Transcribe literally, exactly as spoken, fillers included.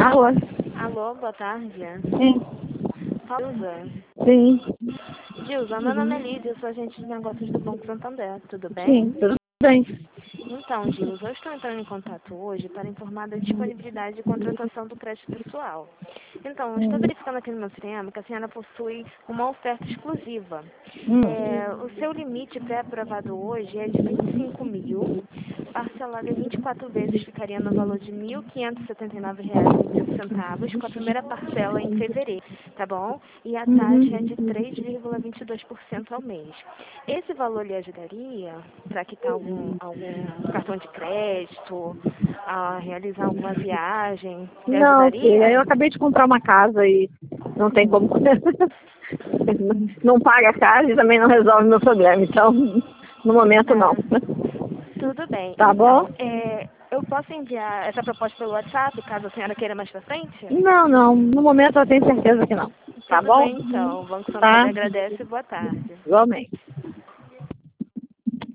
Alô? Alô, boa tarde. Sim. Dilza. Sim. Dilza, meu nome é Lídia, eu sou agente de negócios do Banco Santander, tudo bem? Sim, tudo bem. Então, Dilza, eu estou entrando em contato hoje para informar da disponibilidade de contratação do crédito pessoal. Então, eu estou Hum. verificando aqui no meu sistema que a senhora possui uma oferta exclusiva. Hum. É, o seu limite pré-aprovado hoje é de vinte e cinco mil, parcelado em vinte e quatro vezes ficaria no valor de mil quinhentos e setenta e nove reais e vinte e cinco centavos, com a primeira parcela em fevereiro, tá bom? E a Uhum. taxa é de três vírgula vinte e dois por cento ao mês. Esse valor lhe ajudaria para quitar algum, algum cartão de crédito, a realizar alguma viagem? Lhe Não, filha, eu ajudaria? acabei de comprar uma casa e não tem como. Não paga a casa e também não resolve meu problema. Então, no momento, não. Ah, tudo bem. Tá bom? Então, é, eu posso enviar essa proposta pelo WhatsApp, caso a senhora queira mais pra frente? Não, não. No momento, eu tenho certeza que não. Tá Tudo bom? bem, então. O Banco Tá? Santander agradece e boa tarde. Igualmente.